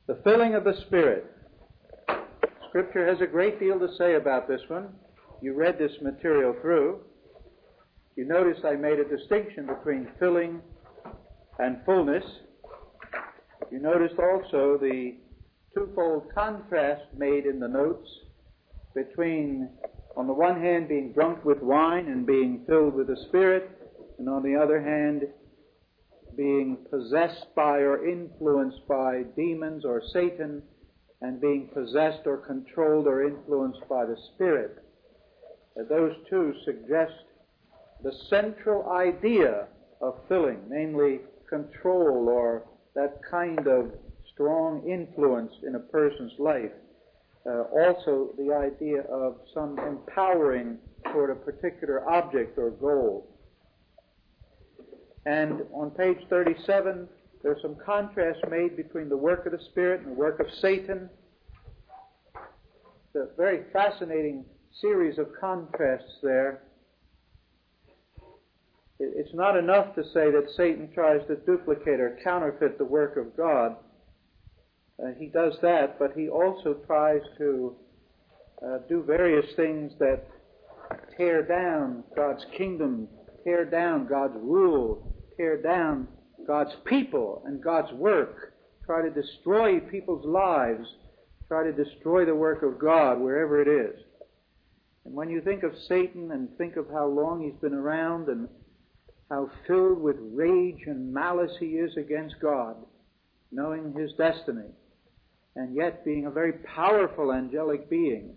The filling of the Spirit. Scripture has a great deal to say about this one. You read this material through. You notice I made a distinction between filling and fullness. You noticed also the twofold contrast made in the notes between, on the one hand, being drunk with wine and being filled with the Spirit, and on the other hand, being possessed by or influenced by demons or Satan, and being possessed or controlled or influenced by the Spirit. Those two suggest the central idea of filling, namely control or that kind of strong influence in a person's life. Also the idea of some empowering toward a particular object or goal. And on page 37, there's some contrast made between the work of the Spirit and the work of Satan. It's a very fascinating series of contrasts there. It's not enough to say that Satan tries to duplicate or counterfeit the work of God. He does that, but he also tries to do various things that tear down God's kingdom, tear down God's rule, tear down God's people and God's work, try to destroy people's lives, try to destroy the work of God wherever it is. And when you think of Satan and think of how long he's been around and how filled with rage and malice he is against God, knowing his destiny, and yet being a very powerful angelic being,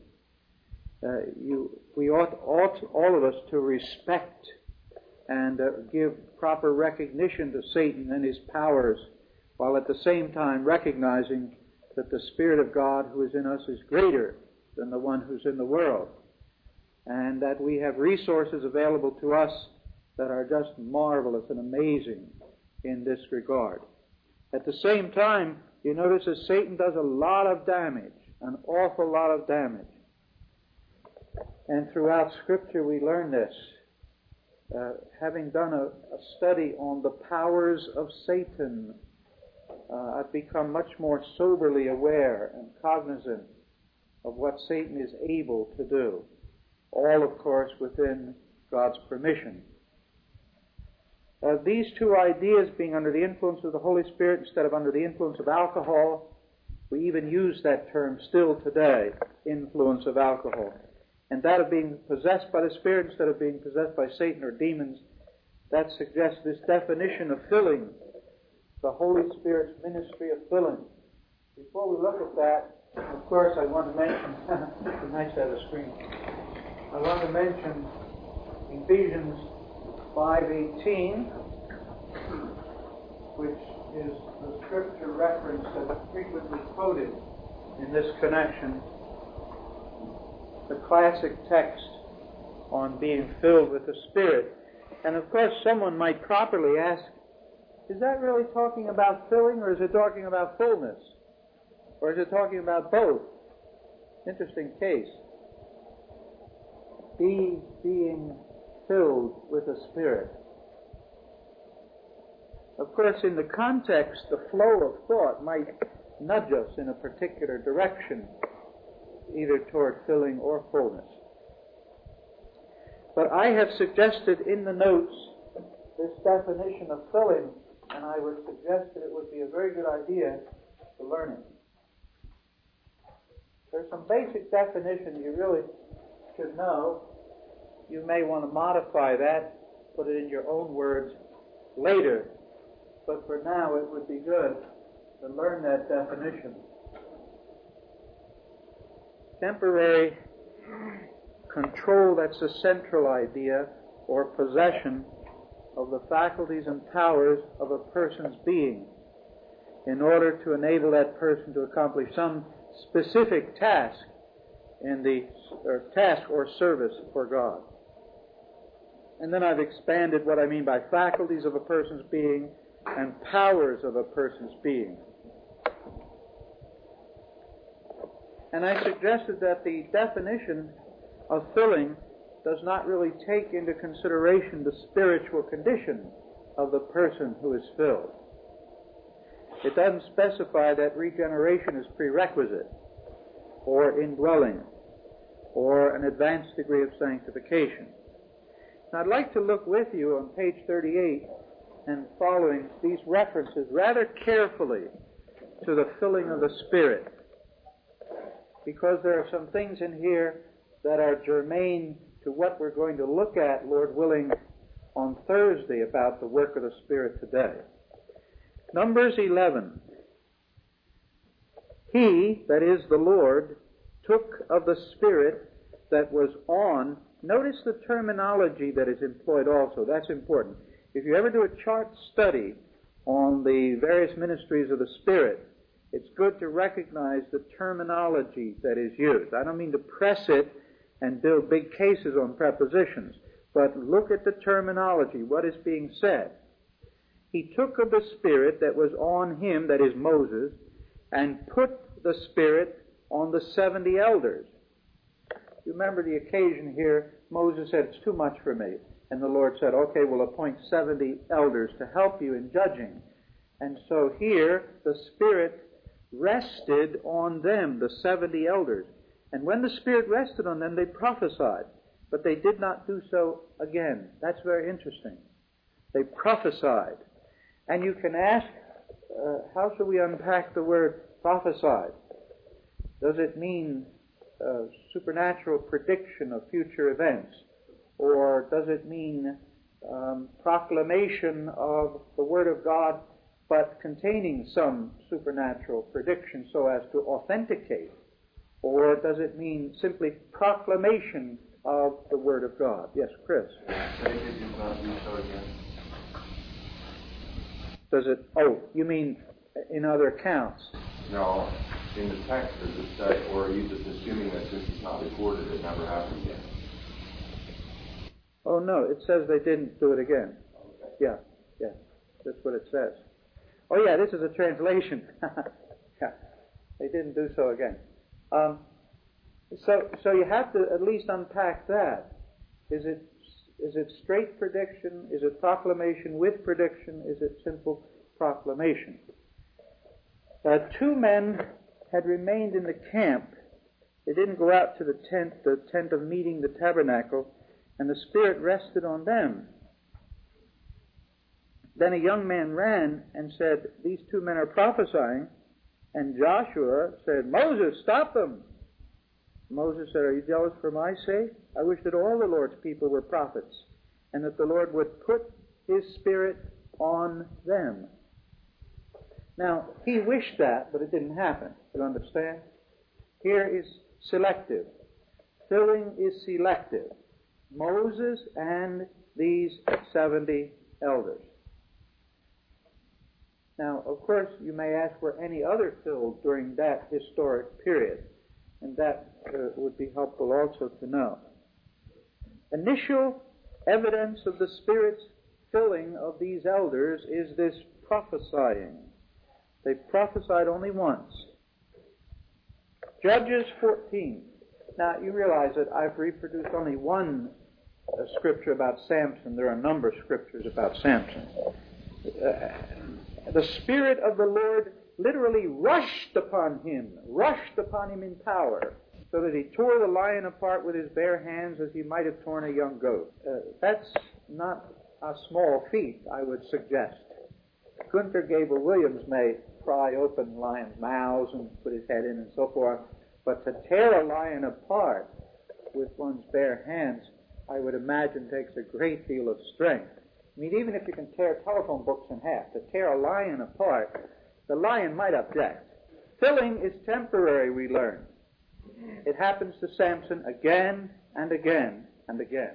we ought all of us to respect and give proper recognition to Satan and his powers, while at the same time recognizing that the Spirit of God who is in us is greater than the one who's in the world, and that we have resources available to us that are just marvelous and amazing in this regard. At the same time, you notice that Satan does a lot of damage, an awful lot of damage. And throughout Scripture we learn this. Having done a study on the powers of Satan, I've become much more soberly aware and cognizant of what Satan is able to do. All, of course, within God's permission. These two ideas, being under the influence of the Holy Spirit instead of under the influence of alcohol, we even use that term still today, influence of alcohol. And that of being possessed by the Spirit instead of being possessed by Satan or demons, that suggests this definition of filling, the Holy Spirit's ministry of filling. Before we look at that, of course, I want to mention, it's nice to have a screen. I want to mention Ephesians 5:18, which is the Scripture reference that is frequently quoted in this connection. The classic text on being filled with the Spirit. And of course, someone might properly ask, is that really talking about filling, or is it talking about fullness? Or is it talking about both? Interesting case. Being filled with the Spirit. Of course, in the context, the flow of thought might nudge us in a particular direction, either toward filling or fullness. But I have suggested in the notes this definition of filling, and I would suggest that it would be a very good idea to learn it. There's some basic definition you really should know. You may want to modify that, put it in your own words later, but for now it would be good to learn that definition. Temporary control, that's the central idea, or possession of the faculties and powers of a person's being in order to enable that person to accomplish some specific task task or service for God. And then I've expanded what I mean by faculties of a person's being and powers of a person's being. And I suggested that the definition of filling does not really take into consideration the spiritual condition of the person who is filled. It doesn't specify that regeneration is prerequisite or indwelling or an advanced degree of sanctification. Now, I'd like to look with you on page 38 and following these references rather carefully to the filling of the Spirit, because there are some things in here that are germane to what we're going to look at, Lord willing, on Thursday about the work of the Spirit today. Numbers 11. He, that is the Lord, took of the Spirit that was on. Notice the terminology that is employed also. That's important. If you ever do a chart study on the various ministries of the Spirit, it's good to recognize the terminology that is used. I don't mean to press it and build big cases on prepositions, but look at the terminology, what is being said. He took of the Spirit that was on him, that is Moses, and put the Spirit on the 70 elders. You remember the occasion here, Moses said, it's too much for me. And the Lord said, okay, we'll appoint 70 elders to help you in judging. And so here, the Spirit rested on them, the 70 elders. And when the Spirit rested on them, they prophesied. But they did not do so again. That's very interesting. They prophesied. And you can ask, how should we unpack the word prophesied? Does it mean supernatural prediction of future events? Or does it mean proclamation of the Word of God, but containing some supernatural prediction so as to authenticate? Or does it mean simply proclamation of the Word of God? Yes, Chris. Does it, you mean in other accounts? No, in the text does it say, or are you just assuming that since it's not recorded, it never happened yet? Oh, no, it says they didn't do it again. Yeah, that's what it says. Oh, yeah, this is a translation. Yeah, they didn't do so again. So you have to at least unpack that. Is it straight prediction? Is it proclamation with prediction? Is it simple proclamation? 2 men had remained in the camp. They didn't go out to the tent of meeting, the tabernacle, and the Spirit rested on them. Then a young man ran and said, these 2 men are prophesying. And Joshua said, Moses, stop them. Moses said, are you jealous for my sake? I wish that all the Lord's people were prophets, and that the Lord would put His Spirit on them. Now, he wished that, but it didn't happen. You understand? Here is selective. Filling is selective. Moses and these 70 elders. Now, of course, you may ask, were any other filled during that historic period? And that would be helpful also to know. Initial evidence of the Spirit's filling of these elders is this prophesying. They prophesied only once. Judges 14. Now, you realize that I've reproduced only one scripture about Samson. There are a number of scriptures about Samson. The Spirit of the Lord literally rushed upon him in power, so that he tore the lion apart with his bare hands as he might have torn a young goat. That's not a small feat, I would suggest. Gunther Gable-Williams may pry open lions' mouths and put his head in and so forth, but to tear a lion apart with one's bare hands, I would imagine takes a great deal of strength. I mean, even if you can tear telephone books in half, to tear a lion apart, the lion might object. Filling is temporary, we learn. It happens to Samson again and again and again.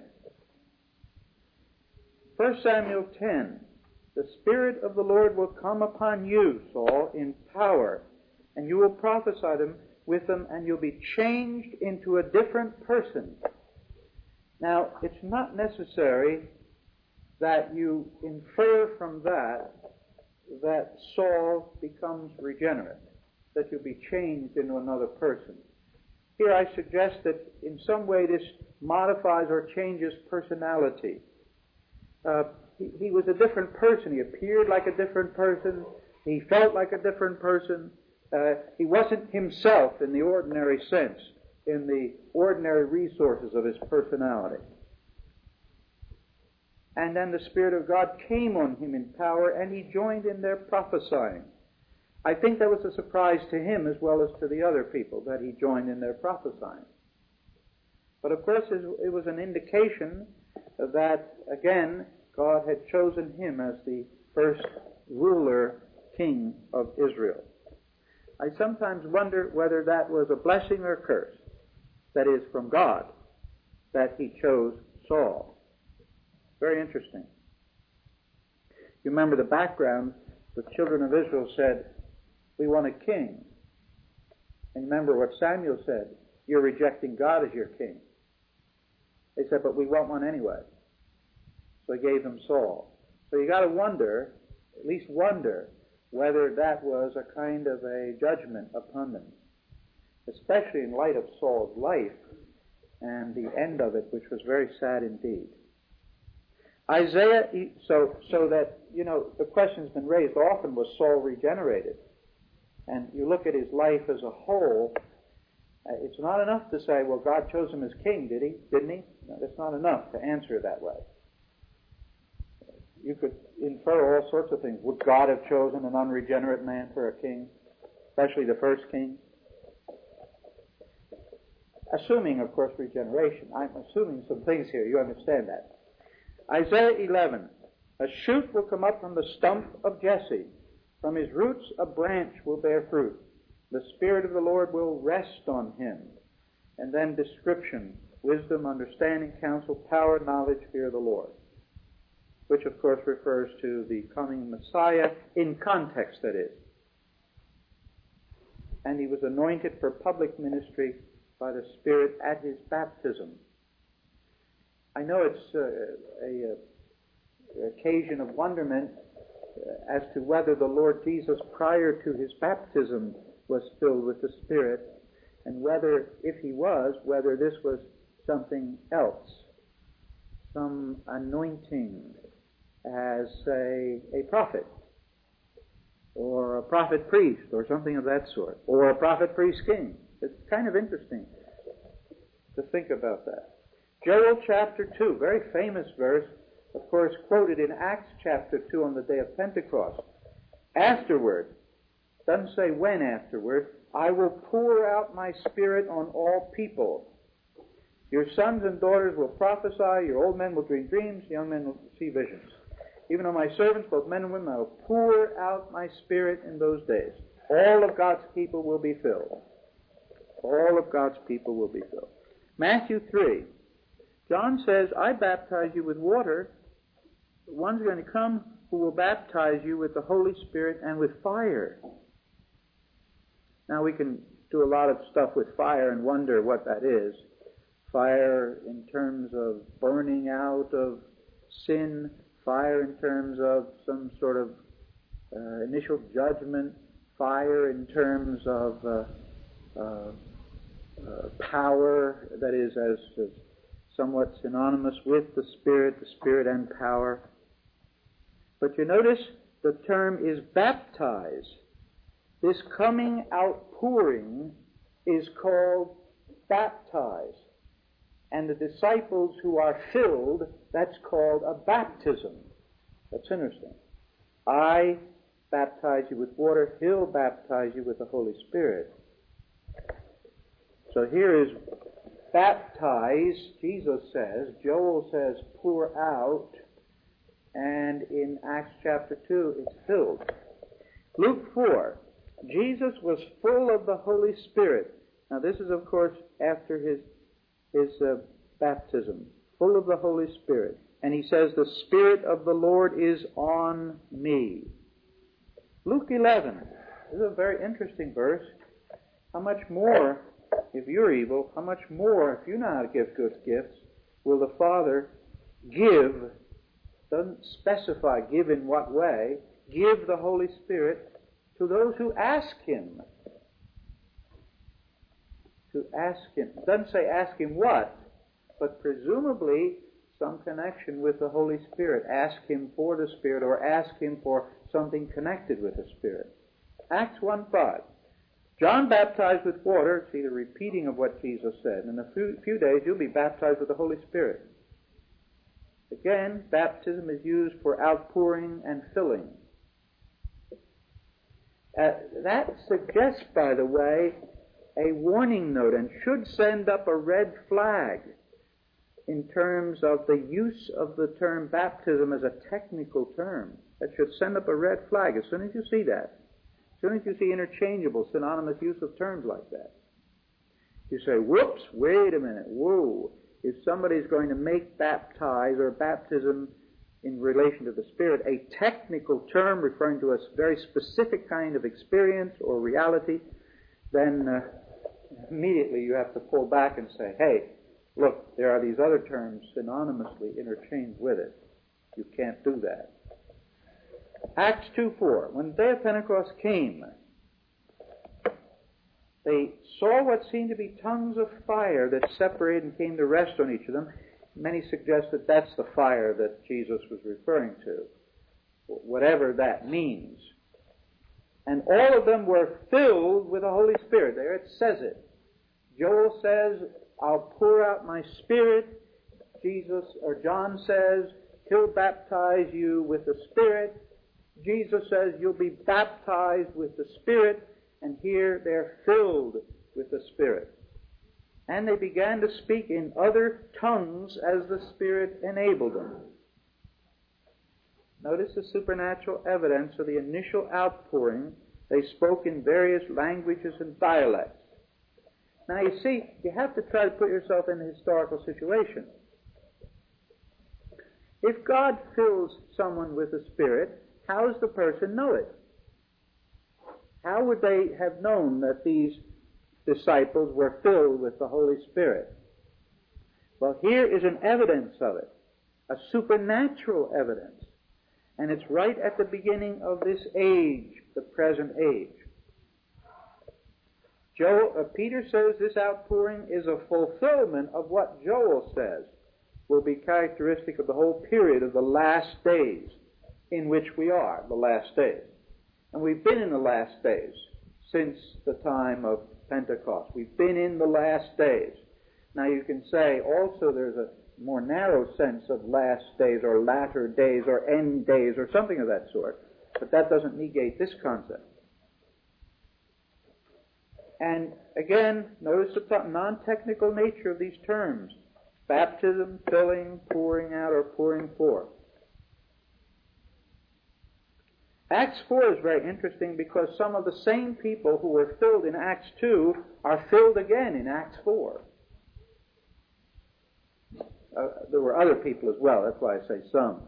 1 Samuel 10. The Spirit of the Lord will come upon you, Saul, in power, and you will prophesy with them, and you'll be changed into a different person. Now, it's not necessary that you infer from that Saul becomes regenerate, that you'll be changed into another person. Here I suggest that in some way this modifies or changes personality. He was a different person. He appeared like a different person. He felt like a different person. He wasn't himself in the ordinary sense, in the ordinary resources of his personality. And then the Spirit of God came on him in power, and he joined in their prophesying. I think that was a surprise to him as well as to the other people, that he joined in their prophesying. But of course it was an indication that, again, God had chosen him as the first ruler, king of Israel. I sometimes wonder whether that was a blessing or a curse, that is, from God, that he chose Saul. Very interesting. You remember the background, the children of Israel said, "We want a king." And remember what Samuel said, "You're rejecting God as your king." They said, "But we want one anyway." So he gave them Saul. So you got to wonder, at least wonder, whether that was a kind of a judgment upon them, especially in light of Saul's life and the end of it, which was very sad indeed. Isaiah, so that, the question's been raised often, was Saul regenerated? And you look at his life as a whole, it's not enough to say, well, God chose him as king, didn't he? No, that's not enough to answer it that way. You could infer all sorts of things. Would God have chosen an unregenerate man for a king, especially the first king? Assuming, of course, regeneration. I'm assuming some things here. You understand that. Isaiah 11. A shoot will come up from the stump of Jesse. From his roots a branch will bear fruit. The Spirit of the Lord will rest on him. And then description. Wisdom, understanding, counsel, power, knowledge, fear of the Lord. Which, of course, refers to the coming Messiah, in context, that is. And he was anointed for public ministry by the Spirit at his baptism. I know it's an occasion of wonderment as to whether the Lord Jesus, prior to his baptism, was filled with the Spirit, and whether, if he was, whether this was something else, some anointing as a prophet, or a prophet priest, or something of that sort, or a prophet priest king. It's kind of interesting to think about that. Joel chapter 2, very famous verse, of course, quoted in Acts chapter 2 on the day of Pentecost. Afterward, doesn't say when afterward, I will pour out my Spirit on all people. Your sons and daughters will prophesy, your old men will dream dreams, young men will see visions. Even on my servants, both men and women, I will pour out my Spirit in those days. All of God's people will be filled. All of God's people will be filled. Matthew 3. John says, I baptize you with water. One's going to come who will baptize you with the Holy Spirit and with fire. Now we can do a lot of stuff with fire and wonder what that is. Fire in terms of burning out of sin. Fire in terms of some sort of initial judgment. Fire in terms of power, that is, as somewhat synonymous with the Spirit and power. But you notice the term is baptize. This coming outpouring is called baptize. And the disciples who are filled, that's called a baptism. That's interesting. I baptize you with water, he'll baptize you with the Holy Spirit. So here is baptize, Jesus says, Joel says pour out, and in Acts chapter 2 it's filled. Luke 4, Jesus was full of the Holy Spirit. Now this is, of course, after his baptism, full of the Holy Spirit. And he says, the Spirit of the Lord is on me. Luke 11, this is a very interesting verse. How much more, if you're evil, how much more, if you know how to give good gifts, will the Father give, doesn't specify give in what way, give the Holy Spirit to those who ask him. To ask him. It doesn't say ask him what, but presumably some connection with the Holy Spirit. Ask him for the Spirit, or ask him for something connected with the Spirit. Acts 1:5. John baptized with water. See the repeating of what Jesus said. In a few days you'll be baptized with the Holy Spirit. Again, baptism is used for outpouring and filling. That suggests, by the way, a warning note and should send up a red flag in terms of the use of the term baptism as a technical term. That should send up a red flag as soon as you see that. As soon as you see interchangeable, synonymous use of terms like that. You say, whoops, wait a minute, whoa. If somebody's going to make baptize or baptism in relation to the Spirit a technical term referring to a very specific kind of experience or reality, then immediately you have to pull back and say, hey, look, there are these other terms synonymously interchanged with it. You can't do that. Acts 2:4. When the day of Pentecost came, they saw what seemed to be tongues of fire that separated and came to rest on each of them. Many suggest that that's the fire that Jesus was referring to, whatever that means. And all of them were filled with the Holy Spirit. There it says it. Joel says, I'll pour out my Spirit. John says, He'll baptize you with the Spirit. Jesus says, you'll be baptized with the Spirit. And here they're filled with the Spirit. And they began to speak in other tongues as the Spirit enabled them. Notice the supernatural evidence of the initial outpouring. They spoke in various languages and dialects. Now you see, you have to try to put yourself in a historical situation. If God fills someone with the Spirit, how does the person know it? How would they have known that these disciples were filled with the Holy Spirit? Well, here is an evidence of it, a supernatural evidence. And it's right at the beginning of this age, the present age. Peter says this outpouring is a fulfillment of what Joel says will be characteristic of the whole period of the last days in which we are, the last days. And we've been in the last days since the time of Pentecost. We've been in the last days. Now you can say also there's a more narrow sense of last days or latter days or end days or something of that sort, but that doesn't negate this concept. And again, notice the non-technical nature of these terms. Baptism, filling, pouring out, or pouring forth. Acts 4 is very interesting because some of the same people who were filled in Acts 2 are filled again in Acts 4. There were other people as well, that's why I say some.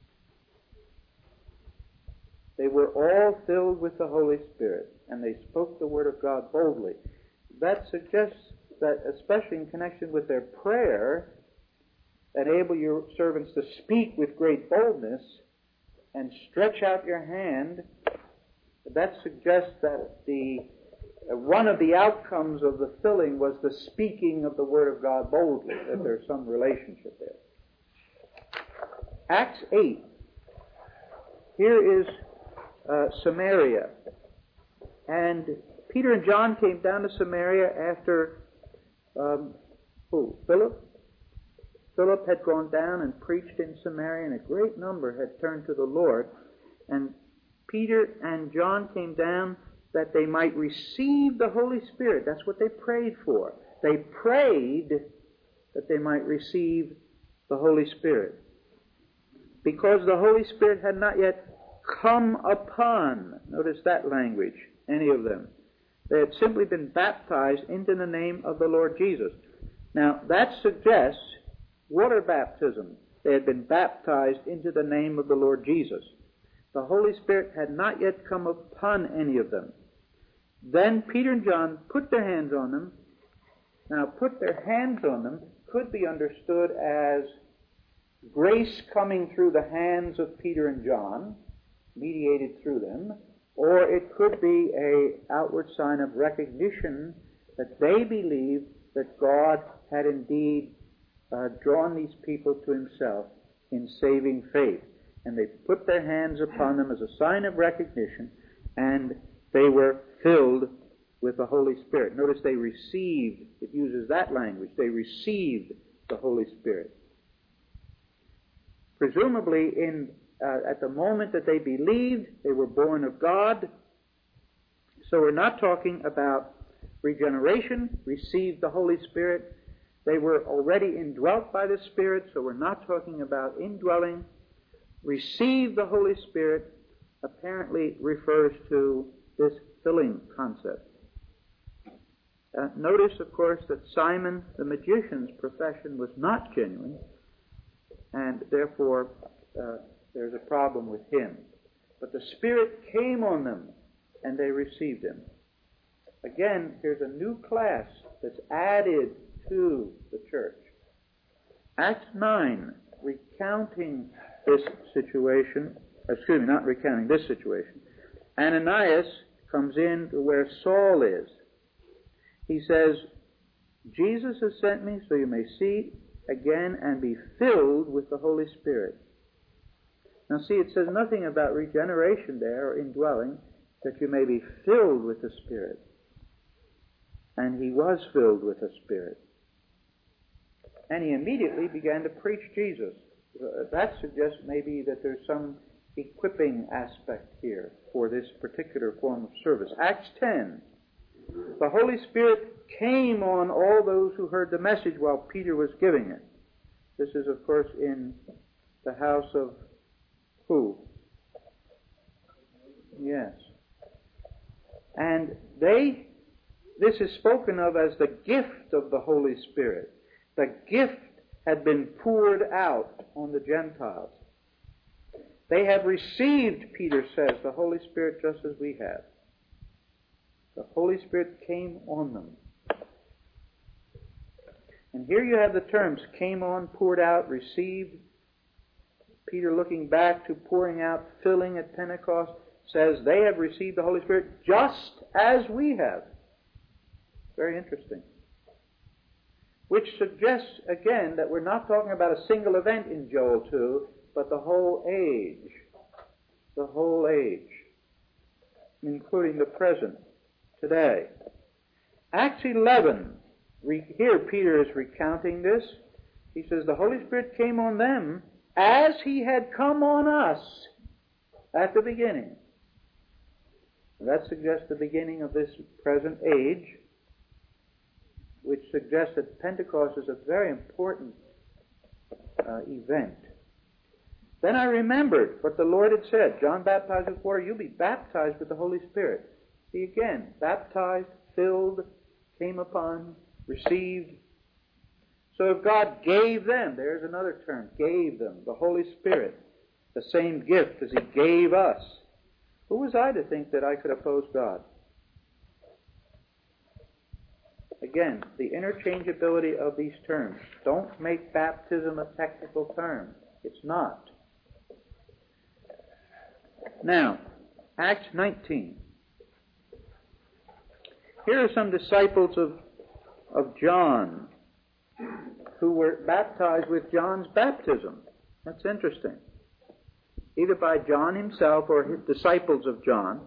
They were all filled with the Holy Spirit, and they spoke the Word of God boldly. That suggests that, especially in connection with their prayer, enable your servants to speak with great boldness and stretch out your hand. That suggests that one of the outcomes of the filling was the speaking of the Word of God boldly, that there's some relationship there. Acts 8. Here is Samaria. And Peter and John came down to Samaria after Philip? Philip had gone down and preached in Samaria, and a great number had turned to the Lord. And Peter and John came down that they might receive the Holy Spirit. That's what they prayed for. They prayed that they might receive the Holy Spirit, because the Holy Spirit had not yet come upon, notice that language, any of them. They had simply been baptized into the name of the Lord Jesus. Now, that suggests water baptism. They had been baptized into the name of the Lord Jesus. The Holy Spirit had not yet come upon any of them. Then Peter and John put their hands on them. Now, put their hands on them could be understood as grace coming through the hands of Peter and John, mediated through them, or it could be an outward sign of recognition that they believed that God had indeed drawn these people to Himself in saving faith. and they put their hands upon them as a sign of recognition, and they were filled with the Holy Spirit. Notice they received, it uses that language, they received the Holy Spirit. Presumably, at the moment that they believed, they were born of God. So we're not talking about regeneration, received the Holy Spirit. They were already indwelt by the Spirit, so we're not talking about indwelling. Receive the Holy Spirit apparently refers to this filling concept. Notice, of course, that Simon the magician's profession was not genuine, and therefore there's a problem with him. But the Spirit came on them, and they received Him. Again, here's a new class that's added to the church. Acts 9, recounting this situation, not recounting this situation, Ananias comes in to where Saul is. He says, Jesus has sent me so you may see again and be filled with the Holy Spirit. Now see, it says nothing about regeneration there or indwelling, that you may be filled with the Spirit. And he was filled with the Spirit. And he immediately began to preach Jesus. That suggests maybe that there's some equipping aspect here for this particular form of service. Acts 10. The Holy Spirit came on all those who heard the message while Peter was giving it. This is, of course, in the house of who? Yes. And this is spoken of as the gift of the Holy Spirit. The gift had been poured out on the Gentiles. They have received, Peter says, the Holy Spirit just as we have. The Holy Spirit came on them. And here you have the terms, came on, poured out, received. Peter, looking back to pouring out, filling at Pentecost, says they have received the Holy Spirit just as we have. Very interesting. Which suggests, again, that we're not talking about a single event in Joel 2, but the whole age. The whole age. Including the present, today. Acts 11. Here Peter is recounting this. He says, the Holy Spirit came on them as He had come on us at the beginning. And that suggests the beginning of this present age, which suggests that Pentecost is a very important event. Then I remembered what the Lord had said. John baptized with water, you'll be baptized with the Holy Spirit. See again, baptized, filled, came upon, received. So if God gave them, there's another term, gave them, the Holy Spirit, the same gift as He gave us, who was I to think that I could oppose God? Again, the interchangeability of these terms. Don't make baptism a technical term. It's not. Now, Acts 19. Here are some disciples of John who were baptized with John's baptism. That's interesting. Either by John himself or his disciples of John.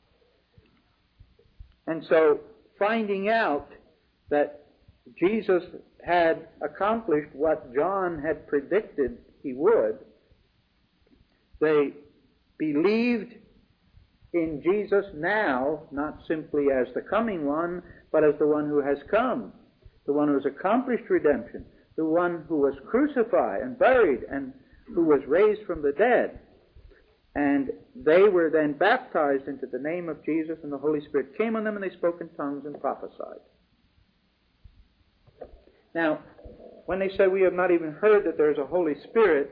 And so, finding out that Jesus had accomplished what John had predicted He would, they believed in Jesus now, not simply as the coming one, but as the one who has come, the one who has accomplished redemption, the one who was crucified and buried and who was raised from the dead. And they were then baptized into the name of Jesus, and the Holy Spirit came on them, and they spoke in tongues and prophesied. Now, when they say we have not even heard that there's a Holy Spirit,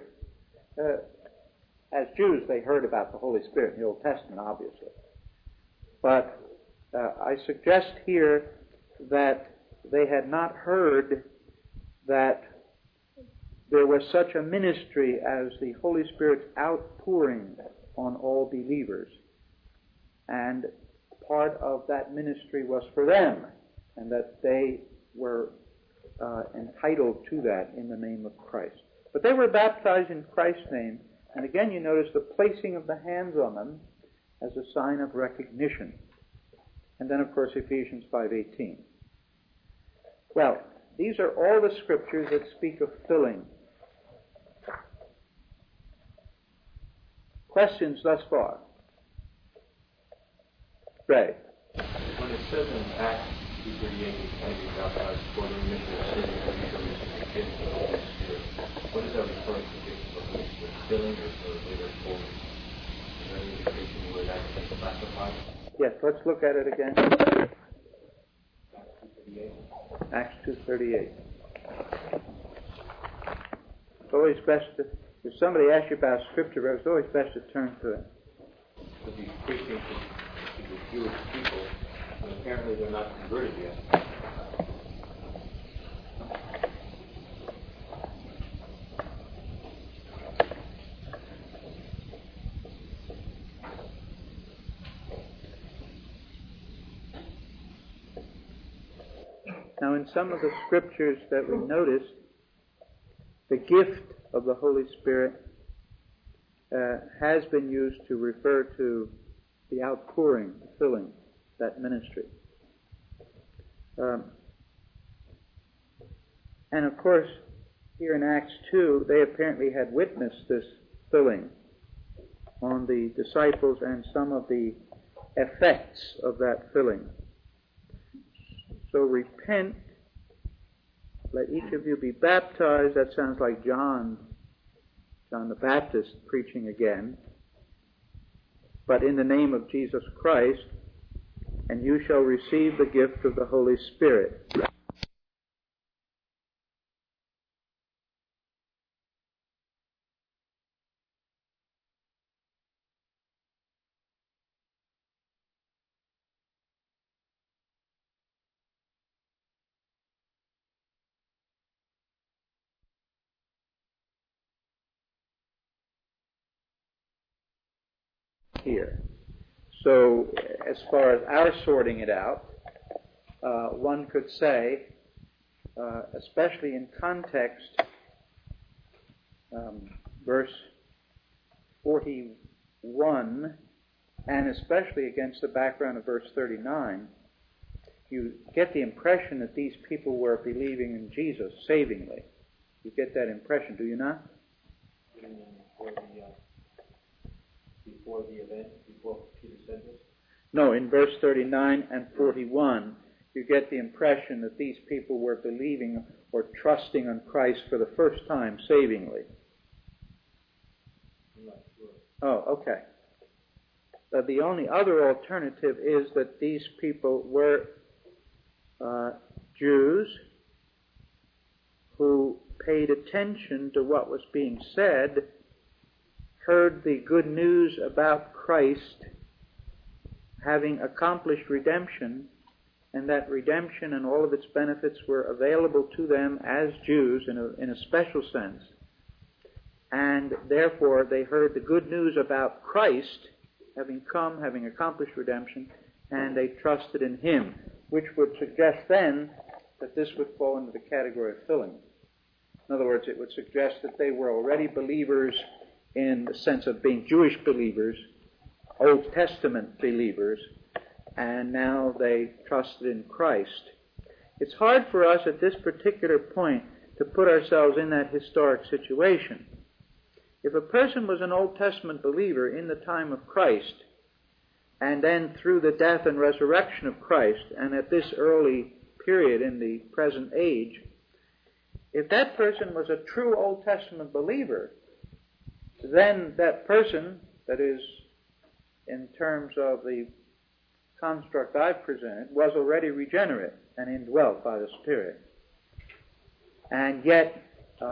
as Jews they heard about the Holy Spirit in the Old Testament, obviously. But I suggest here that they had not heard that there was such a ministry as the Holy Spirit's outpouring on all believers. And part of that ministry was for them, and that they were entitled to that in the name of Christ. But they were baptized in Christ's name And again, you notice the placing of the hands on them as a sign of recognition. And then, of course, Ephesians 5:18. Well, these are all the scriptures that speak of filling. Questions thus far? Ray. When it says in Acts 2:38, you can be baptized for the remission of sins and the remission of the gift of the Holy Spirit, what is that referring to, gift of the Holy Spirit? Filling or later fullness? Is there any indication where that is classified? Yes, let's look at it again. Acts 2:38. Acts 2:38. It's always best to, if somebody asks you about Scripture, it's always best to turn to it. Because he's preaching to the Jewish people, and apparently they're not converted yet. Now, in some of the scriptures that we noticed, the gift of the Holy Spirit has been used to refer to the outpouring, the filling, that ministry. And of course, here in Acts 2, they apparently had witnessed this filling on the disciples and some of the effects of that filling. So repent, let each of you be baptized. That sounds like John the Baptist preaching again. But in the name of Jesus Christ, and you shall receive the gift of the Holy Spirit. Here. So, as far as our sorting it out, one could say, especially in context, verse 41, and especially against the background of verse 39, you get the impression that these people were believing in Jesus savingly. You get that impression, do you not? Before the event, before Peter said this? No, in verse 39 and 41, you get the impression that these people were believing or trusting on Christ for the first time savingly. I'm not sure. Oh, okay. The only other alternative is that these people were Jews who paid attention to what was being said, heard the good news about Christ having accomplished redemption, and that redemption and all of its benefits were available to them as Jews in a special sense. And therefore they heard the good news about Christ having come, having accomplished redemption, and they trusted in Him, which would suggest then that this would fall into the category of filling. In other words, it would suggest that they were already believers in the sense of being Jewish believers, Old Testament believers, and now they trusted in Christ. It's hard for us at this particular point to put ourselves in that historic situation. If a person was an Old Testament believer in the time of Christ, and then through the death and resurrection of Christ, and at this early period in the present age, if that person was a true Old Testament believer, then that person, that is, in terms of the construct I've presented, was already regenerate and indwelt by the Spirit. And yet,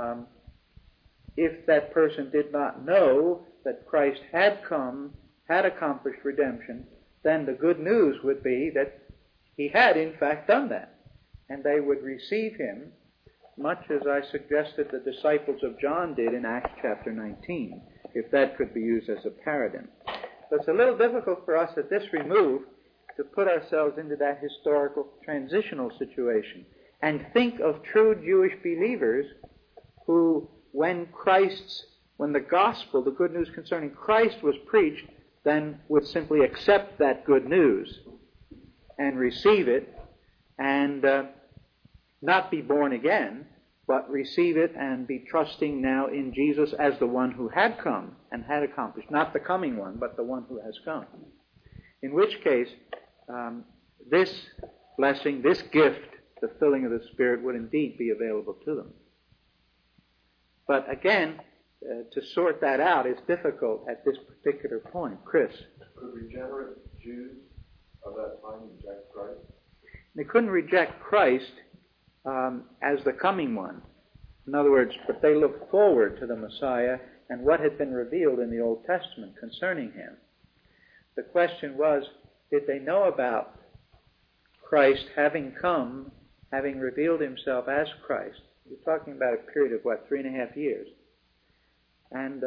if that person did not know that Christ had come, had accomplished redemption, then the good news would be that He had in fact done that. And they would receive Him, much as I suggested the disciples of John did in Acts chapter 19, if that could be used as a paradigm. But it's a little difficult for us at this remove to put ourselves into that historical transitional situation and think of true Jewish believers who, when Christ's when the gospel, the good news concerning Christ, was preached, then would simply accept that good news and receive it and not be born again, but receive it and be trusting now in Jesus as the one who had come and had accomplished, not the coming one, but the one who has come. In which case, this blessing, this gift, the filling of the Spirit, would indeed be available to them. But again, to sort that out is difficult at this particular point. Chris? Could regenerate Jews of that time reject Christ? They couldn't reject Christ as the coming one. In other words, but they looked forward to the Messiah and what had been revealed in the Old Testament concerning him. The question was, did they know about Christ having come, having revealed himself as Christ? We're talking about a period of, 3.5 years. And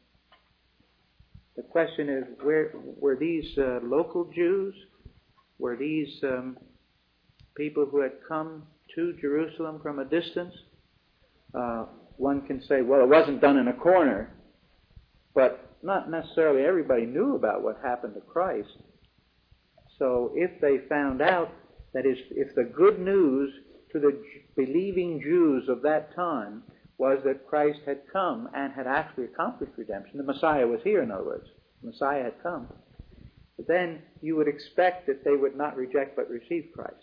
the question is, were these local Jews? Were these people who had come to Jerusalem from a distance? One can say, well, it wasn't done in a corner, but not necessarily everybody knew about what happened to Christ. So if they found out, that is, if the good news to the believing Jews of that time was that Christ had come and had actually accomplished redemption, the Messiah was here, in other words, the Messiah had come, then you would expect that they would not reject but receive Christ.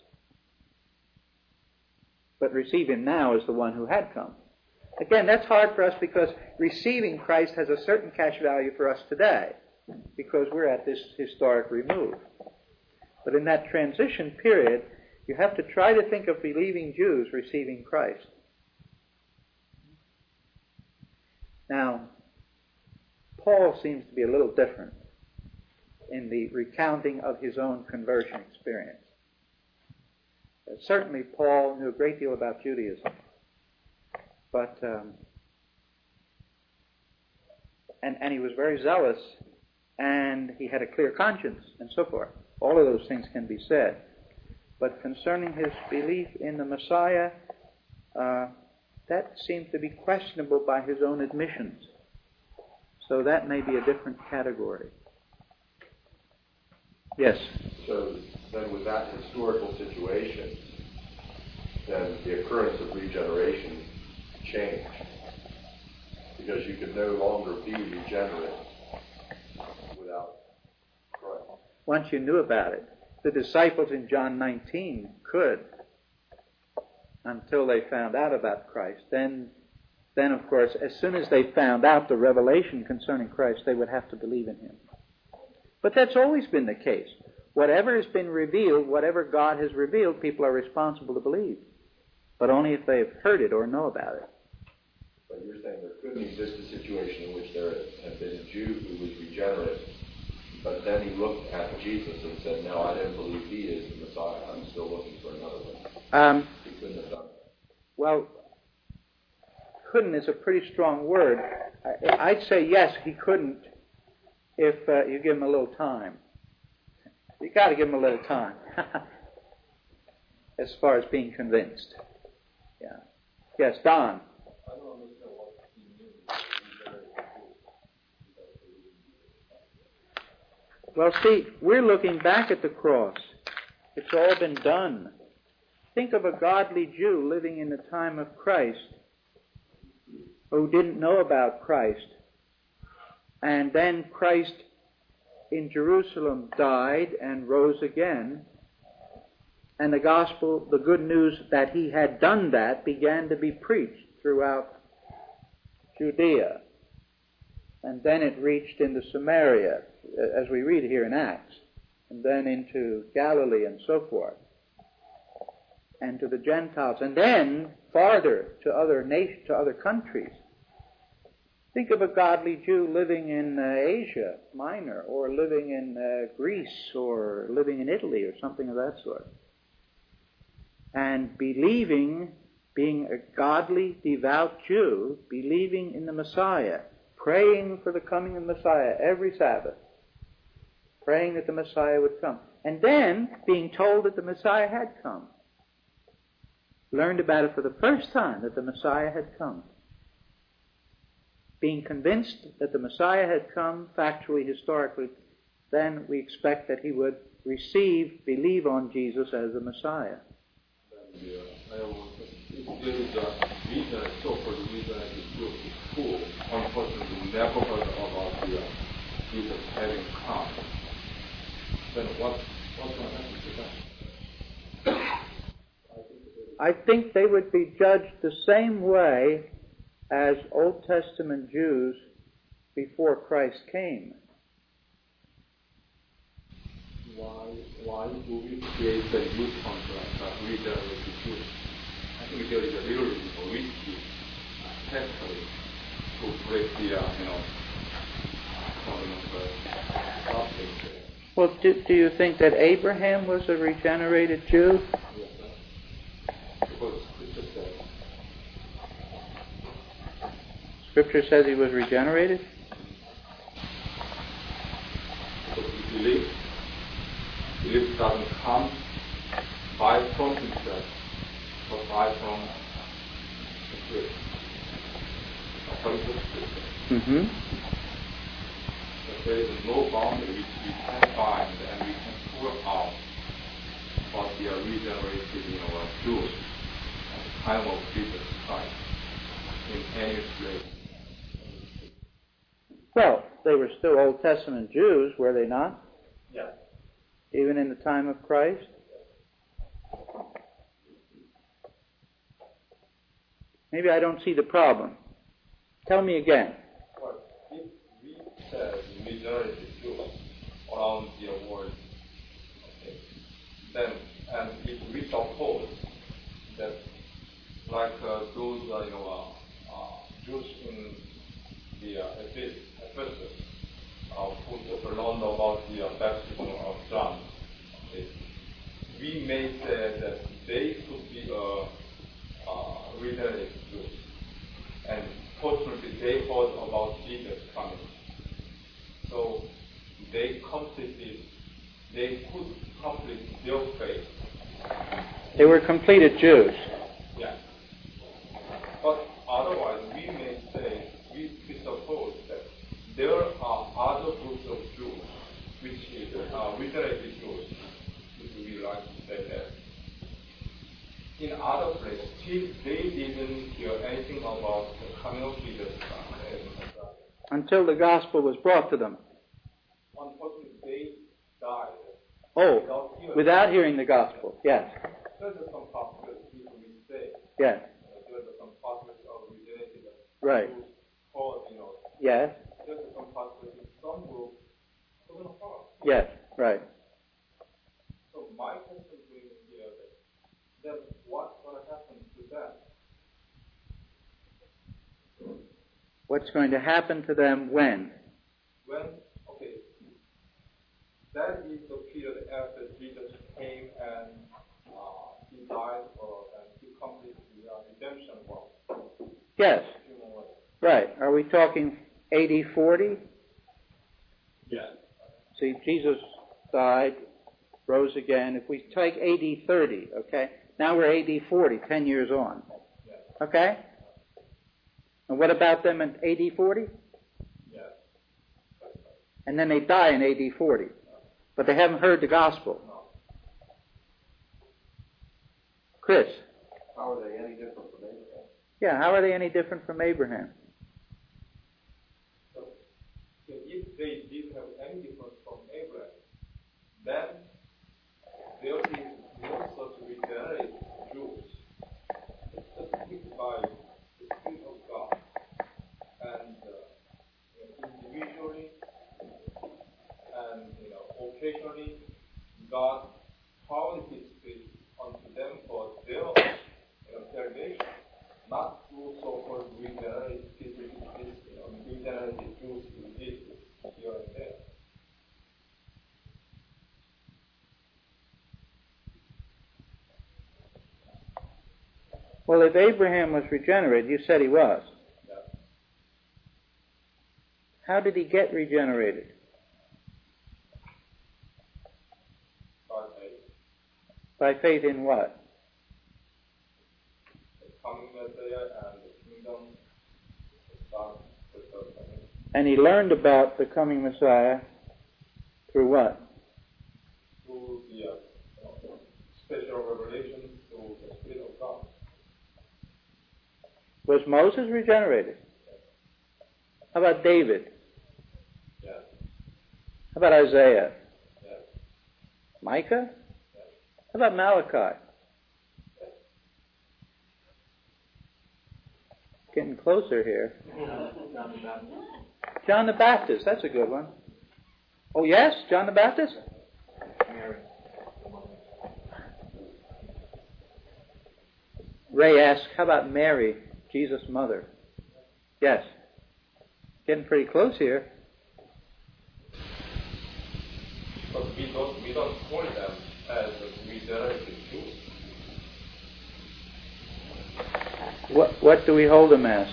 But receive him now as the one who had come. Again, that's hard for us because receiving Christ has a certain cash value for us today because we're at this historic remove. But in that transition period, you have to try to think of believing Jews receiving Christ. Now, Paul seems to be a little different in the recounting of his own conversion experience. Certainly, Paul knew a great deal about Judaism, but and he was very zealous, and he had a clear conscience, and so forth. All of those things can be said. But concerning his belief in the Messiah, that seems to be questionable by his own admissions. So that may be a different category. Yes? So then with that historical situation, then the occurrence of regeneration changed. Because you could no longer be regenerate without Christ. Once you knew about it. The disciples in John 19 could, until they found out about Christ. Then of course, as soon as they found out the revelation concerning Christ, they would have to believe in him. But that's always been the case. Whatever has been revealed, whatever God has revealed, people are responsible to believe. But only if they have heard it or know about it. But you're saying there couldn't exist a situation in which there had been a Jew who was regenerate, but then he looked at Jesus and said, no, I don't believe he is the Messiah. I'm still looking for another one. He couldn't have done that. Well, couldn't is a pretty strong word. I'd say yes, he couldn't if you give him a little time. You got to give him a little time as far as being convinced. Yeah. Yes, Don. Well, see, we're looking back at the cross. It's all been done. Think of a godly Jew living in the time of Christ who didn't know about Christ. And then Christ in Jerusalem died and rose again. And the gospel, the good news that he had done that, began to be preached throughout Judea. And then it reached into Samaria, as we read here in Acts, and then into Galilee and so forth, and to the Gentiles, and then farther to other nations, to other countries. Think of a godly Jew living in Asia Minor, or living in Greece, or living in Italy, or something of that sort, and believing, being a godly, devout Jew, believing in the Messiah, praying for the coming of the Messiah every Sabbath, praying that the Messiah would come, and then being told that the Messiah had come. Learned about it for the first time, that the Messiah had come. being convinced that the Messiah had come factually, historically, then we expect that he would believe on Jesus as the Messiah. If there is a reason, so-called reason to school, unfortunately never heard about Jesus having come, then what's going to happen to them? I think they would be judged the same way as Old Testament Jews before Christ came. Why do we create the youth contract that we generate the Jews? I think there is a little bit of risky factory to break the covenant subject. Well, do you think that Abraham was a regenerated Jew? Yes, because Scripture says he was regenerated? Because belief doesn't come by from himself, but by from the Spirit. According to the Scripture. Mm-hmm. There is no boundary which we can find and we can pull out what we are regenerated Jews at the time of Jesus Christ in any place. Well, they were still Old Testament Jews, were they not? Yes. Even in the time of Christ? Maybe I don't see the problem. Tell me again. Well, if we said regenerated Jews around the world, okay, then, and if we suppose that like those Jews in the Ephesus who just learned about the baptism of John, okay, we may say that they could be regenerated Jews, and fortunately they heard about Jesus coming, so they could complete their faith. They were completed Jews. Yeah. But otherwise, we may say, we suppose that there are other groups of Jews, which is regenerated Jews, if we like to say that. In other places, still they didn't hear anything about the coming of Jesus Christ. Until the gospel was brought to them. Unfortunately, they died. Oh, without hearing the gospel. Yes. There's some possibility we say. Yes. There's some possibility of regenerated Right. Jews, or Yes. there's some possibility some group couldn't hear. Yes. Right. So my question is here that what's going to happen to them? What's going to happen to them when? That is the period after Jesus came and he died and he completed the redemption work. Yes. Right. Are we talking AD 40? Yes. See, Jesus died, rose again. If we take AD 30, okay? Now we're AD 40, 10 years on. Yes. Okay? And what about them in AD 40? Yes. And then they die in AD 40. But they haven't heard the gospel. No. Chris? How are they any different from Abraham? Yeah, how are they any different from Abraham? So if they didn't have any difference from Abraham, then there is no such regenerated Jews. It's just picked by the Spirit of God. And individually and occasionally, God poured His Spirit unto them for their salvation, not through so-called regenerated Jews who did here and there. Well, if Abraham was regenerated, you said he was. Yeah. How did he get regenerated? By faith in what? The coming Messiah and the kingdom, the And he learned about the coming Messiah through what? Through the special revelation through the Spirit of God. Was Moses regenerated? How about David? Yes. How about Isaiah? Yes. Micah? Yes. How about Malachi? Getting closer here. John the Baptist, that's a good one. Oh yes, John the Baptist? Mary. Ray asks, how about Mary, Jesus' mother? Yes. Getting pretty close here. But we don't point them as regenerated Jews. What do we hold them as?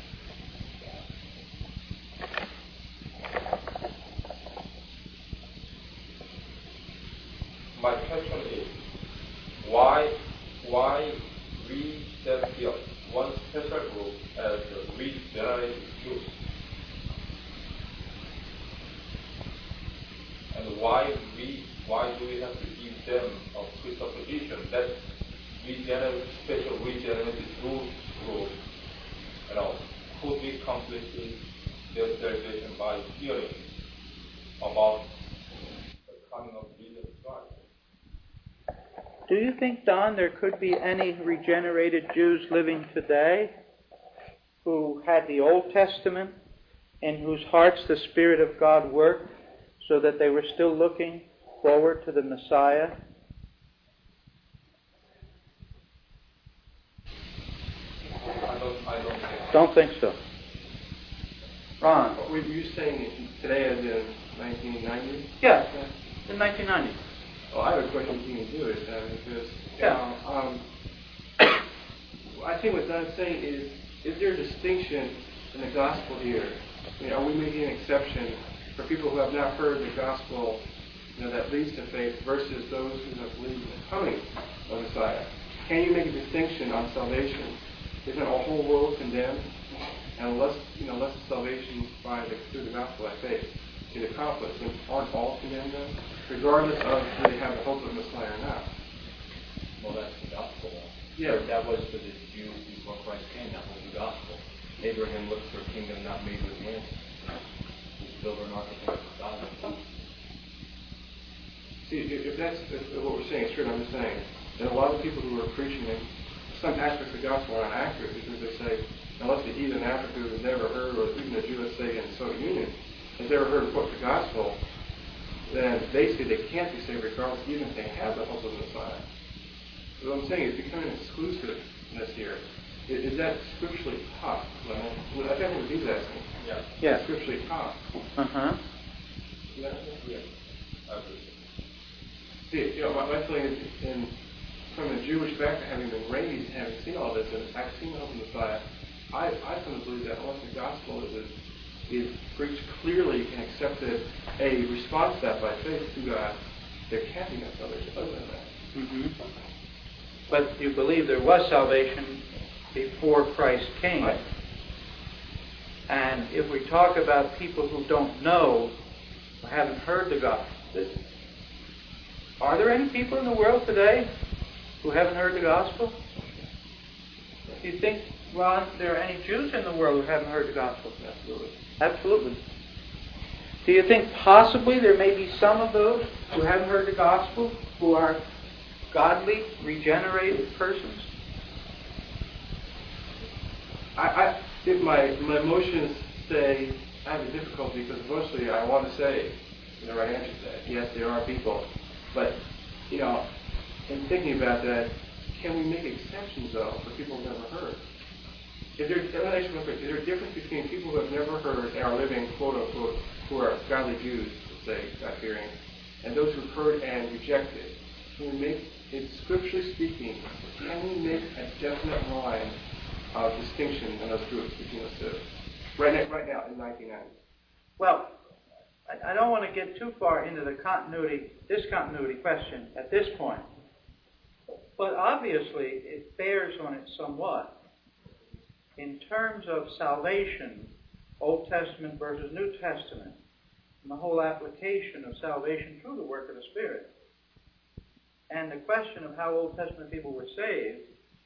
My question is, why we set here one special group as regenerated Jews? And why do we have to give them a presupposition that special regenerated Jews group, could be completed their salvation by hearing about the coming of Jesus Christ? Do you think, Don, there could be any regenerated Jews living today who had the Old Testament, in whose hearts the Spirit of God worked, so that they were still looking forward to the Messiah? I don't think so. Ron? Were you saying today as in 1990? Yeah, in 1990. Well, I have a question to you do it because I think what Don's saying is there a distinction in the gospel here? Are we making an exception for people who have not heard the gospel, that leads to faith, versus those who have believed in the coming of Messiah? Can you make a distinction on salvation? Isn't a whole world condemned, and unless salvation through the gospel by faith is accomplished, then aren't all condemned then, regardless of whether they have the hope of Messiah or not? Well, that's the gospel. Yeah. That was for the Jews before Christ came. That was the gospel. Abraham looked for a kingdom not made with hands. He's builder and architect of God. See, if that's what we're saying, it's true. I'm just saying that a lot of people who are preaching in some aspects of the gospel are not accurate because they say, unless the heathen in Africa who has never heard, or even the Jew, let's say, in the Soviet Union, has never heard of the gospel, then they say they can't be saved regardless, even if they have the hope of the Messiah. So what I'm saying is becoming exclusiveness here. Is that scripturally taught? I think what he's asking. Yeah. Scripturally taught. Uh-huh. Yeah. agree. See, my feeling is, from a Jewish background, having been raised, having seen all this, and I've seen the hope of the Messiah, I come to believe that unless the gospel is preached clearly and accepted, a response to that by faith to God, there can't be no salvation other than that. Mm-hmm. But you believe there was salvation before Christ came. Right. And if we talk about people who don't know, who haven't heard the gospel, are there any people in the world today who haven't heard the gospel? Do you think, Ron, there are any Jews in the world who haven't heard the gospel? Absolutely. Absolutely. Do you think possibly there may be some of those who haven't heard the gospel who are godly, regenerated persons? If my emotions say I have a difficulty because emotionally I want to say the right answer to that. Yes, there are people. But, in thinking about that, can we make exceptions, though, for people who have never heard? Is there a difference between people who have never heard and are living, quote unquote, who are godly Jews, let's say, God fearing, and those who've heard and rejected? Can we make, scripturally speaking, can we make a definite line of distinction in those groups between those two? Right now, in 1990. Well, I don't want to get too far into the discontinuity question at this point. But obviously, it bears on it somewhat. In terms of salvation, Old Testament versus New Testament, and the whole application of salvation through the work of the Spirit. And the question of how Old Testament people were saved.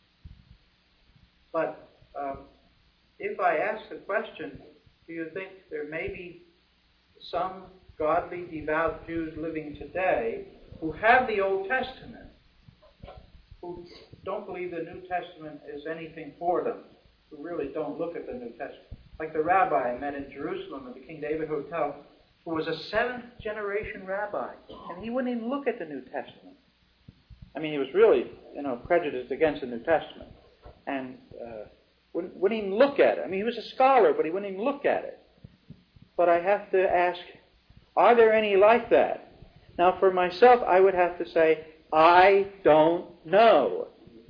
But if I ask the question, do you think there may be some godly, devout Jews living today who have the Old Testament, who don't believe the New Testament is anything for them, who really don't look at the New Testament? Like the rabbi I met in Jerusalem at the King David Hotel, who was a seventh-generation rabbi, and he wouldn't even look at the New Testament. I mean, he was really, prejudiced against the New Testament, and wouldn't even look at it. I mean, he was a scholar, but he wouldn't even look at it. But I have to ask, are there any like that? Now, for myself, I would have to say, I don't know.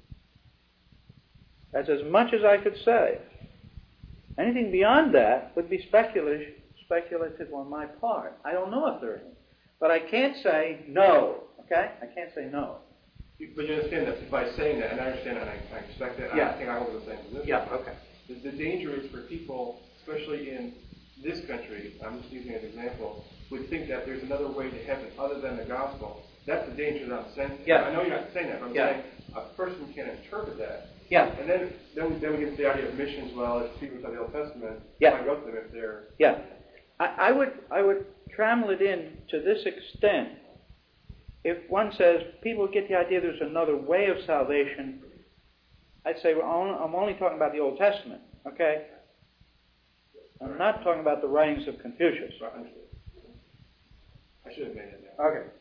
That's as much as I could say. Anything beyond that would be speculative on my part. I don't know if there is. But I can't say no. Okay? I can't say no. But you understand that by saying that, and I understand that, and I expect that, yeah. I think I hold the same position. Yeah, okay. The danger is for people, especially in this country, I'm just using an example, would think that there's another way to heaven other than the gospel. That's the danger that I'm saying. Yeah. I know you're not saying that, but I'm yeah. saying a person can interpret that. Yeah. And then we get to the idea of missions. Well, if people of the Old Testament, yeah. I go to them if they're... Yeah. I would trammel it in to this extent. If one says people get the idea there's another way of salvation, I'd say I'm only talking about the Old Testament, okay? I'm not talking about the writings of Confucius. Right, understood. I should have made it now. Okay.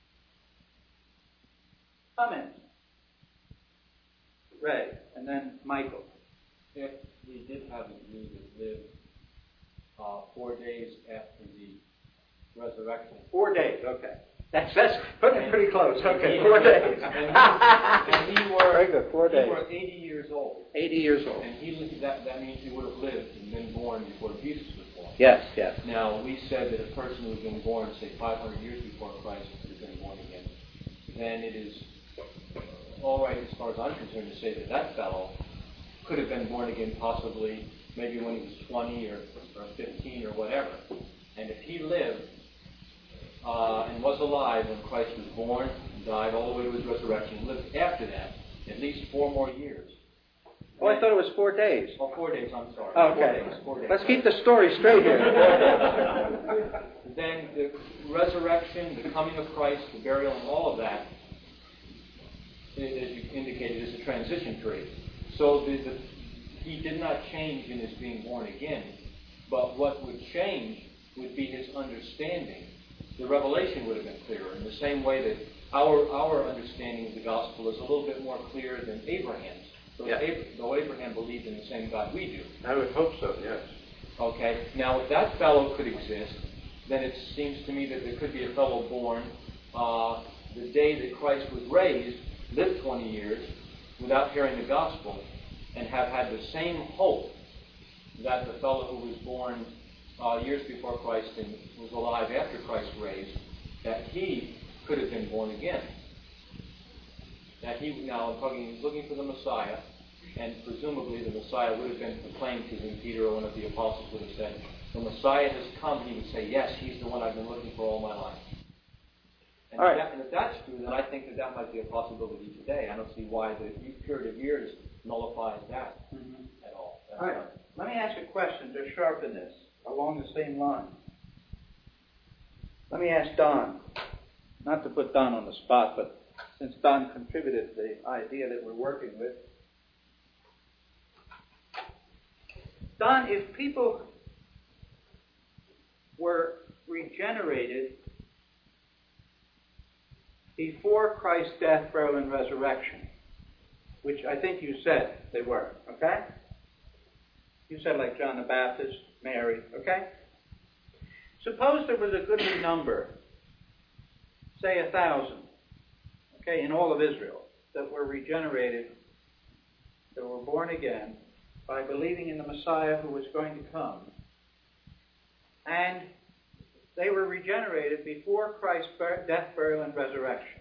Comments? Ray, and then Michael. If we did have a Jew that lived 4 days after the resurrection. 4 days, okay. That's putting it pretty close. Okay, he, 4 days. and he were, very good, 4 days. He were 80 years old. 80 years old. And that means he would have lived and been born before Jesus was born. Yes, yes. Now, we said that a person who had been born, say, 500 years before Christ would have been born again. Then it is all right, as far as I'm concerned, to say that that fellow could have been born again possibly maybe when he was 20 or 15 or whatever. And if he lived and was alive when Christ was born, died all the way to his resurrection, lived after that at least 4 more years. Oh, I thought it was 4 days. Oh, 4 days, I'm sorry. Okay. 4 days. Let's keep the story straight here. Then the resurrection, the coming of Christ, the burial, and all of that, as you indicated, is a transition period. So he did not change in his being born again, but what would change would be his understanding. The revelation would have been clearer in the same way that our understanding of the gospel is a little bit more clear than Abraham's. So though Abraham believed in the same God we do. I would hope so, yes. Okay, now if that fellow could exist, then it seems to me that there could be a fellow born the day that Christ was raised, lived 20 years without hearing the gospel, and have had the same hope that the fellow who was born years before Christ and was alive after Christ raised, that he could have been born again. That he, now I'm talking, looking for the Messiah, and presumably the Messiah would have been proclaimed to him. Peter or one of the apostles would have said, the Messiah has come. He would say, yes, he's the one I've been looking for all my life. And, and if that's true, then I think that might be a possibility today. I don't see why the period of years nullifies that at all. All right. Let me ask a question to sharpen this along the same line. Let me ask Don, not to put Don on the spot, but since Don contributed the idea that we're working with. Don, if people were regenerated before Christ's death, burial, and resurrection, which I think you said they were, okay? You said like John the Baptist, Mary, okay? Suppose there was a goodly number, say 1,000, okay, in all of Israel, that were regenerated, that were born again by believing in the Messiah who was going to come. And they were regenerated before Christ's death, burial, and resurrection.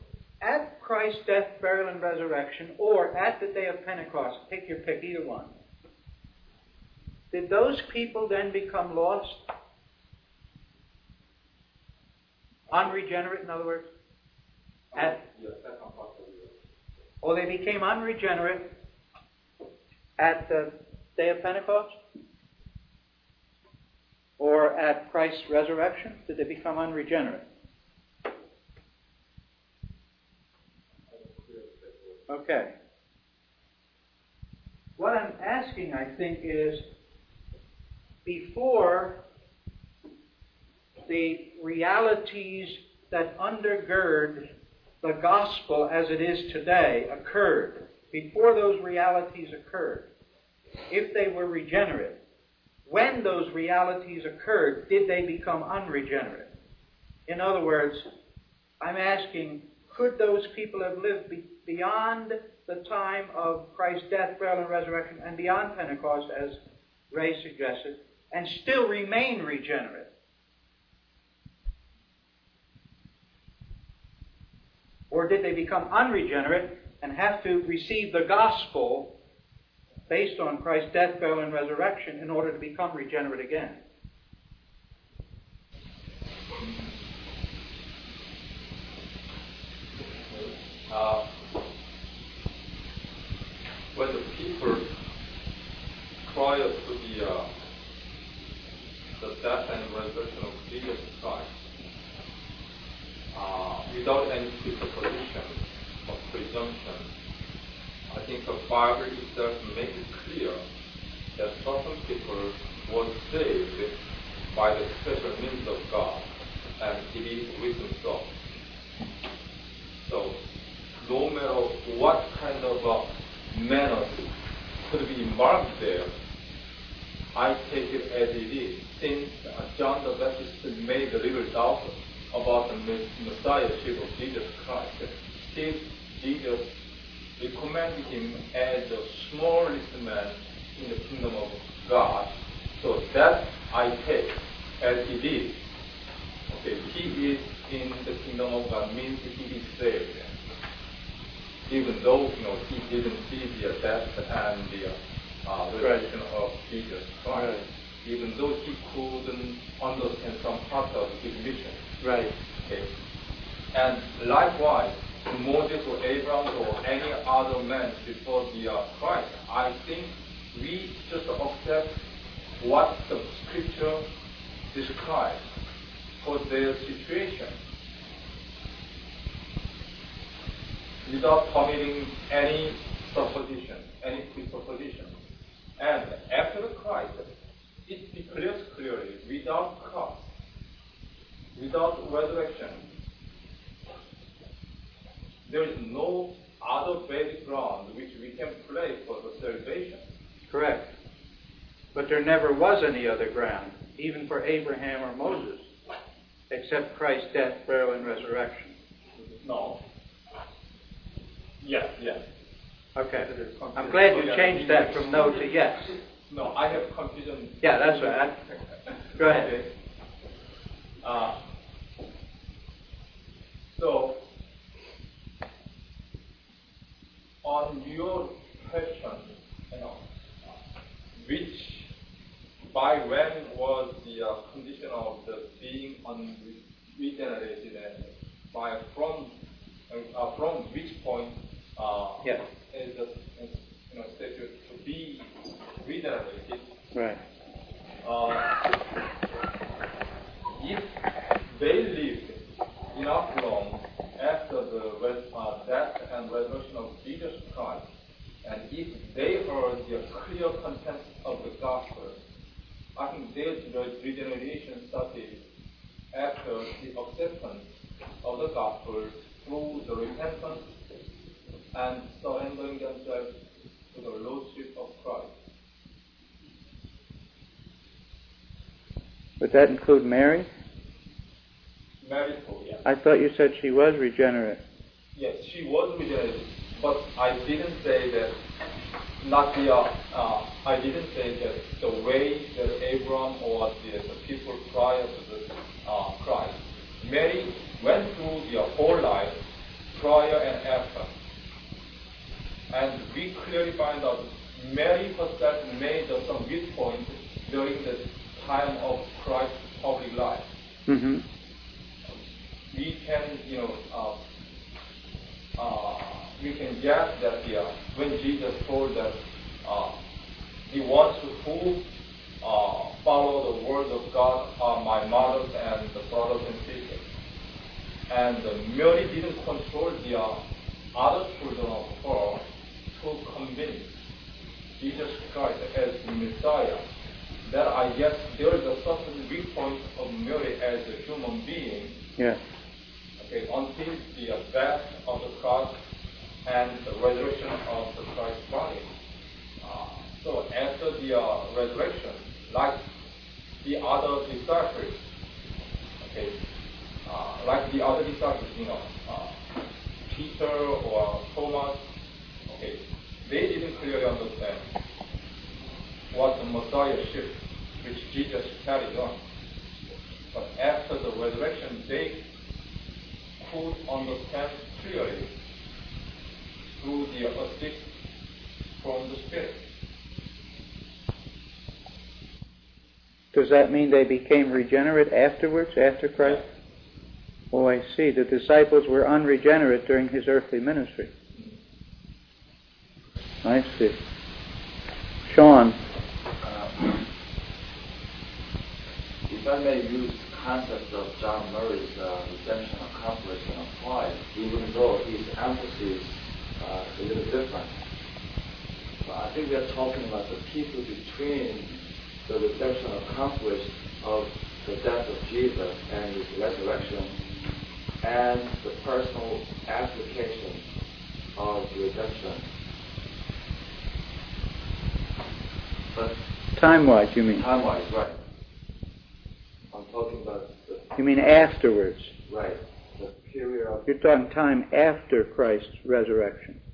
At Christ's death, burial, and resurrection, or at the day of Pentecost, take your pick, either one, did those people then become lost? Unregenerate, in other words? Or they became unregenerate at the day of Pentecost? Or at Christ's resurrection? Did they become unregenerate? Okay. What I'm asking, I think, is before the realities that undergird the gospel as it is today occurred, before those realities occurred, if they were regenerate, when those realities occurred, did they become unregenerate? In other words, I'm asking, could those people have lived beyond the time of Christ's death, burial, and resurrection, and beyond Pentecost, as Ray suggested, and still remain regenerate? Or did they become unregenerate and have to receive the gospel based on Christ's death, burial, and resurrection in order to become regenerate again? When the people prior to the death and resurrection of Jesus Christ, without any presupposition or presumption, I think the Bible itself makes it clear that certain people were saved by the special means of God, and it is written so. So, no matter what kind of manners could be marked there, I take it as it is. Since John the Baptist made a little doubt about the Messiahship of Jesus Christ, since Jesus recommended him as the smallest man in the kingdom of God, so that I take as it is. Okay, he is in the kingdom of God means he is saved. Even though he didn't see the death and the resurrection of Jesus Christ, right. Even though he couldn't understand some part of his mission. Right. Okay. And likewise, Moses or Abraham or any other man before the Christ, I think we just accept what the Scripture describes for their situation, without permitting any supposition, any presupposition. And after the Christ, it declares clearly, without cross, without resurrection, there is no other background which we can play for the salvation. Correct. But there never was any other ground, even for Abraham or Moses, except Christ's death, burial, and resurrection. No. Yes. Okay. I'm glad you changed that from no to yes. No, I have confusion. Yeah, that's right. Go ahead. Okay. So, on your question, by when was the condition of the being unregenerated, and from which point is the statute to be regenerated? Right. If they lived enough long after the death and resurrection of Jesus Christ, and if they heard the clear content of the gospel, I think their regeneration started after the acceptance of the gospel through the repentance and surrendering themselves to the Lordship of Christ. Would that include Mary? Mary too, yes. I thought you said she was regenerate. Yes, she was regenerated, but I didn't say that. I didn't say that the way that Abraham or the people prior to the Christ, Mary went through the whole life, prior and after, and we clearly find out Mary herself made some midpoint during the time of Christ's public life. Mm-hmm. We can, we can guess that when Jesus told that the ones who follow the word of God are my mothers and the brothers and sisters, and Mary didn't control the other children of her to convince Jesus Christ as the Messiah, that I guess there is a certain weak point of Mary as a human being. Yeah. Okay, until the death of the cross and the resurrection of the Christ's body. So after the resurrection, like the other disciples, okay, Peter or Thomas, okay, they didn't clearly understand what the Messiahship which Jesus carried on. But after the resurrection, they could understand clearly through the assist from the Spirit. Does that mean they became regenerate afterwards, after Christ? Yes. Oh, I see. The disciples were unregenerate during his earthly ministry. I see. Sean. If I may use the concept of John Murray's redemption accomplished and applied, even though his emphasis is a little different. I think we are talking about the people between the redemption accomplished of the death of Jesus and his resurrection, and the personal application of redemption. But Time-wise, you mean? time-wise, right. I'm talking about You mean afterwards? the period of You're talking time after Christ's resurrection.